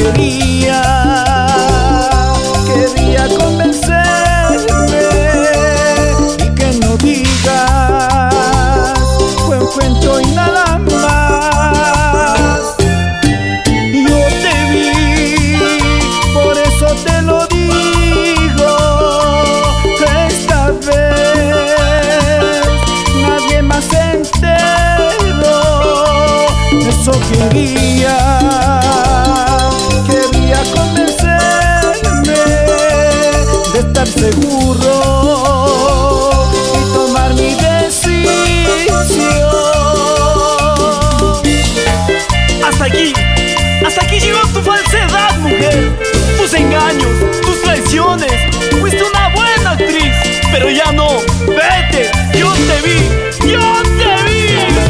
quería convencerme y que no digas, fue un cuento y nada más. Yo te vi, por eso te lo digo, esta vez nadie más se enteró. Eso quería convencerme de estar seguro y tomar mi decisión. Hasta aquí llegó tu falsedad, mujer. Tus engaños, tus traiciones. Fuiste una buena actriz, pero ya no. Vete, yo te vi, yo te vi.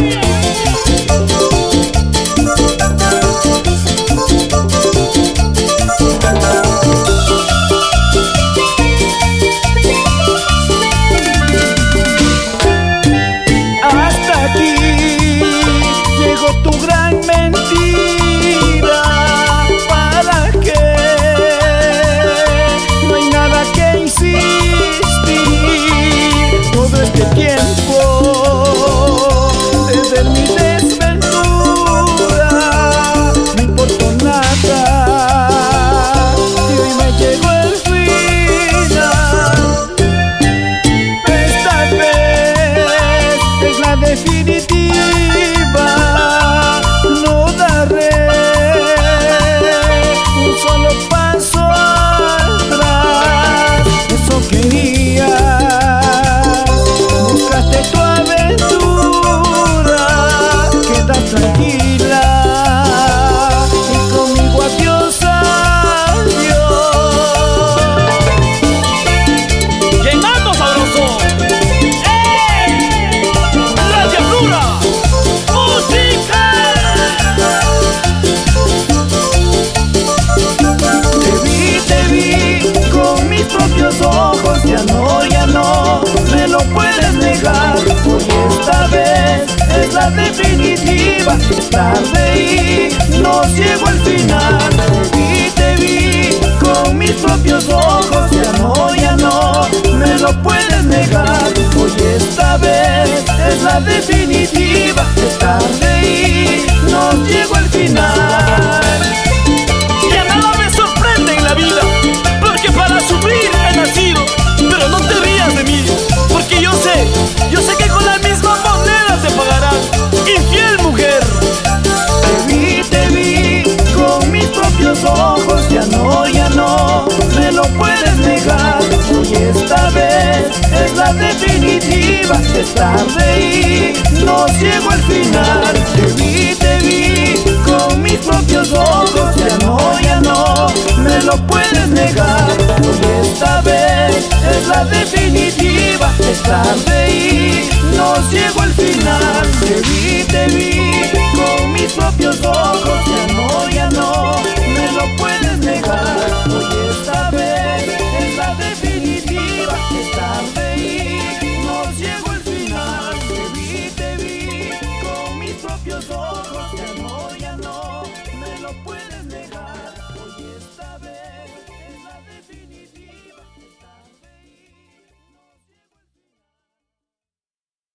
Tu gran mentira, ¿para qué? No hay nada que insistir. Todo este tiempo, desde mi desventura, no importó nada y hoy me llegó el final. Esta vez es la definitiva. No daré un solo paso atrás. Eso querías, buscaste tu aventura. Quedas tranquila y conmigo adiós, adiós. ¡Llenando sabroso! ¡La diablura! Ojos, ya no me lo puedes negar. Hoy esta vez es la definitiva. Es tarde y nos llegó el final. Te vi con mis propios ojos, ya no me lo puedes negar. Hoy esta vez es la definitiva. Es tarde y nos llegó el final. Ya nada me sorprende en la vida, porque para sufrir he nacido. Pero no te rías de mí, porque yo sé que con la misma moneda te pagarán. Infiel mujer. Te vi con mis propios ojos, ya no me lo puedes negar. Hoy esta vez es la definitiva. Es tarde y nos llegó el final. Te vi con mis propios ojos, ya no me lo puedes negar. Hoy esta vez es la definitiva. Es tarde y nos llegó el final. Te vi con mis propios ojos, ya no me lo puedes negar. Hoy esta vez es la definitiva. Es tarde y nos llegó el final. Te vi con mis propios ojos, ya no me lo puedes negar.